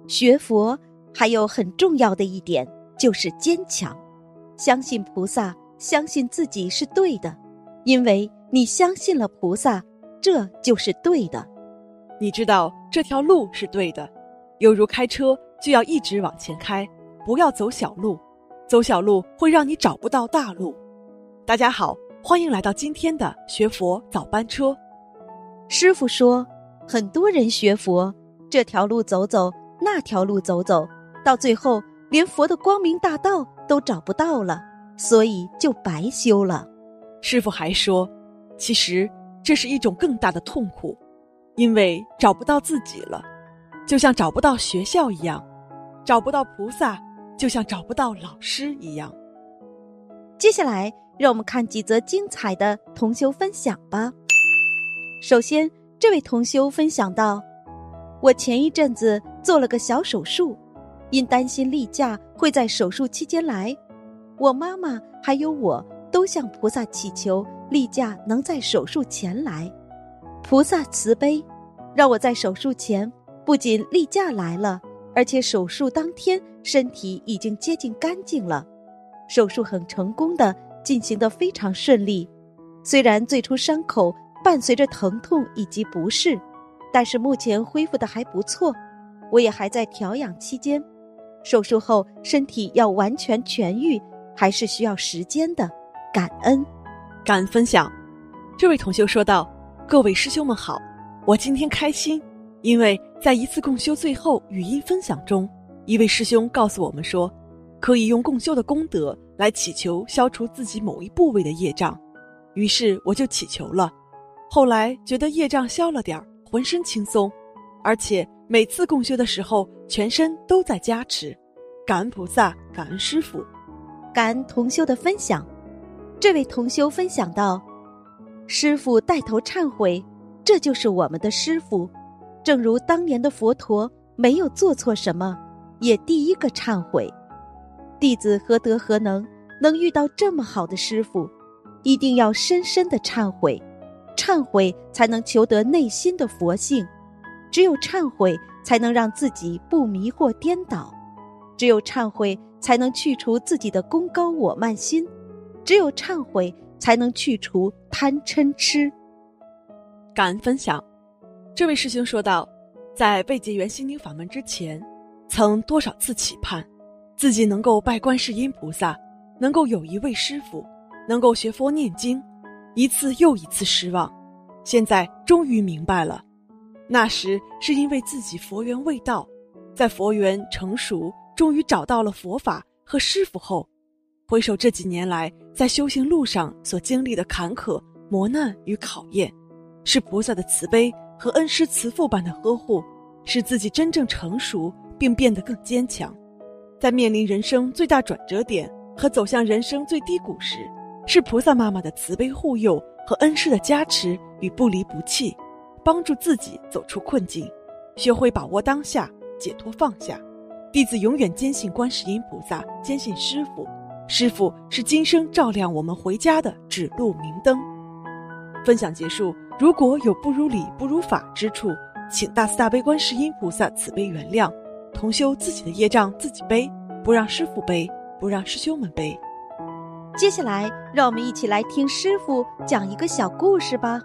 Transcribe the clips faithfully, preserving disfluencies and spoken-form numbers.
学佛还有很重要的一点，就是坚强。相信菩萨，相信自己是对的，因为你相信了菩萨，这就是对的。 你知道这条路是对的，犹如开车就要一直往前开，不要走小路，走小路会让你找不到大路。大家好，欢迎来到今天的学佛早班车。 师父说，很多人学佛，这条路走走，那条路走走，到最后连佛的光明大道都找不到了，所以就白修了。 师父还说，其实这是一种更大的痛苦，因为找不到自己了，就像找不到学校一样，找不到菩萨，就像找不到老师一样。 接下来让我们看几则精彩的同修分享吧。首先，这位同修分享到，我前一阵子做了个小手术，因担心例假会在手术期间来，我妈妈还有我都向菩萨祈求例假能在手术前来。菩萨慈悲，让我在手术前不仅例假来了，而且手术当天身体已经接近干净了。手术很成功的进行得非常顺利，虽然最初伤口伴随着疼痛以及不适，但是目前恢复得还不错，我也还在调养期间。手术后身体要完全痊愈，还是需要时间的。感恩。 感恩分享。这位同修说道，各位师兄们好，我今天开心，因为在一次共修最后语音分享中，一位师兄告诉我们说，可以用共修的功德来祈求消除自己某一部位的业障，于是我就祈求了。后来觉得业障消了点，浑身轻松，而且每次共修的时候全身都在加持。感恩菩萨，感恩师父。 感恩同修的分享。这位同修分享到，师父带头忏悔，这就是我们的师父。正如当年的佛陀没有做错什么，也第一个忏悔。弟子何德何能能遇到这么好的师父，一定要深深的忏悔，忏悔才能求得内心的佛性，只有忏悔才能让自己不迷惑颠倒，只有忏悔才能去除自己的功高我慢心，只有忏悔才能去除贪嗔痴。 感恩分享。这位师兄说道，在未结缘心灵法门之前，曾多少次期盼自己能够拜观世音菩萨，能够有一位师父，能够学佛念经，一次又一次失望。现在终于明白了，那时是因为自己佛缘未到，在佛缘成熟，终于找到了佛法和师父后，回首这几年来在修行路上所经历的坎坷、磨难与考验，是菩萨的慈悲和恩师慈父般的呵护，使自己真正成熟并变得更坚强。在面临人生最大转折点和走向人生最低谷时，是菩萨妈妈的慈悲护佑和恩师的加持与不离不弃，帮助自己走出困境，学会把握当下，解脱放下。弟子永远坚信观世音菩萨，坚信师父，师父是今生照亮我们回家的指路明灯。分享结束，如果有不如理不如法之处，请大慈大悲观世音菩萨慈悲原谅，同修自己的业障自己背，不让师父背，不让师兄们背。 接下来让我们一起来听师父讲一个小故事吧。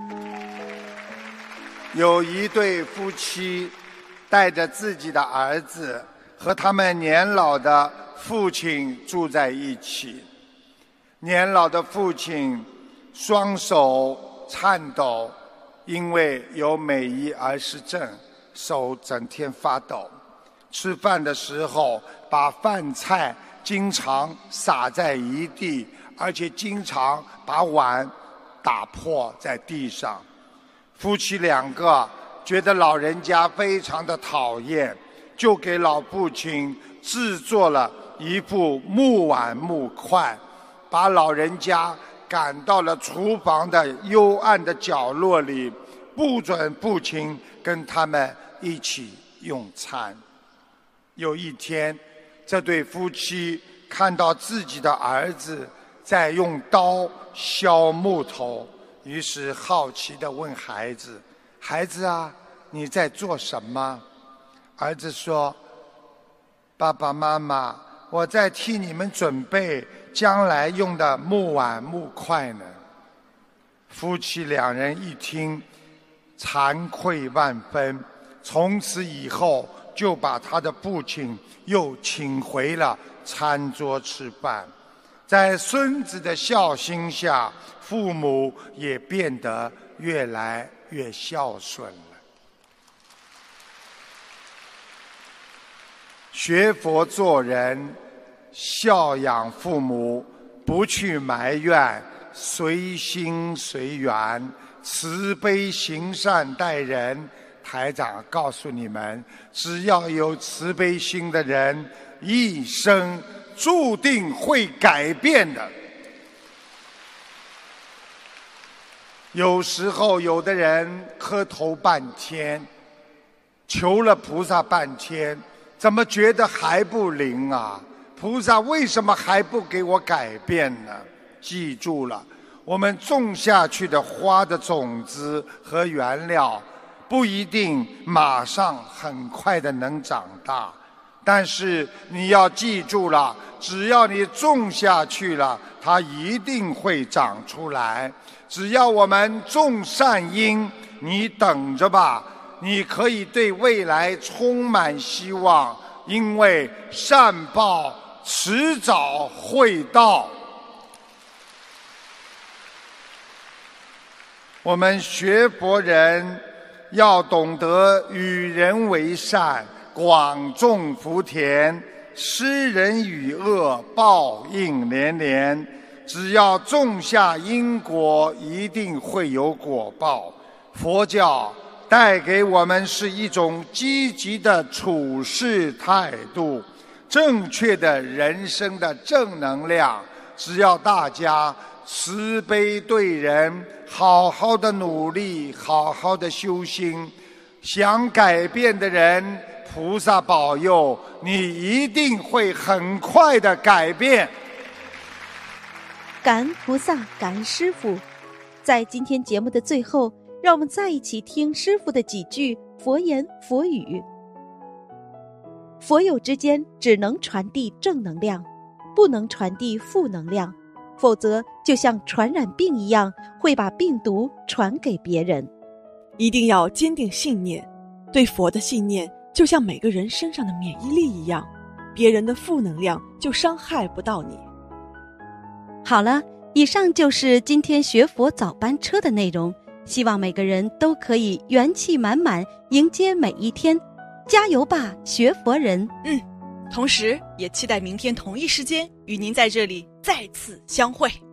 有一对夫妻带着自己的儿子和他们年老的父亲住在一起。年老的父亲双手颤抖，因为有美伊尔氏症，手整天发抖。吃饭的时候把饭菜经常洒在一地，而且经常把碗打破在地上。夫妻两个觉得老人家非常的讨厌，就给老父亲制作了一副木碗木筷，把老人家赶到了厨房的幽暗的角落里，不准父亲跟他们一起用餐。有一天，这对夫妻看到自己的儿子在用刀削木头，于是好奇地问孩子：孩子啊，你在做什么？ 儿子说，爸爸妈妈，我在替你们准备将来用的木碗木筷呢。夫妻两人一听，惭愧万分，从此以后就把他的父亲又请回了餐桌吃饭。在孙子的孝心下，父母也变得越来越孝顺了。学佛做人，孝养父母，不去埋怨，随心随缘，慈悲行善待人。台长告诉你们，只要有慈悲心的人，一生注定会改变的。有时候有的人磕头半天，求了菩萨半天，怎么觉得还不灵啊？菩萨为什么还不给我改变呢？记住了，我们种下去的花的种子和原料，不一定马上很快的能长大，但是你要记住了，只要你种下去了，它一定会长出来。只要我们种善因，你等着吧，你可以对未来充满希望，因为善报迟早会到。我们学佛人要懂得与人为善，广种福田，施人与恶，报应连连。只要种下因果，一定会有果报。佛教带给我们是一种积极的处事态度，正确的人生的正能量。只要大家慈悲对人，好好的努力，好好的修心，想改变的人，菩萨保佑你一定会很快的改变。 感恩菩萨，感恩师父。在今天节目的最后，让我们再一起听师父的几句佛言佛语。佛友之间只能传递正能量，不能传递负能量，否则就像传染病一样，会把病毒传给别人。 一定要坚定信念，对佛的信念就像每个人身上的免疫力一样，别人的负能量就伤害不到你。 好了，以上就是今天学佛早班车的内容，希望每个人都可以元气满满迎接每一天，加油吧，学佛人。 嗯，同时也期待明天同一时间与您在这里再次相会。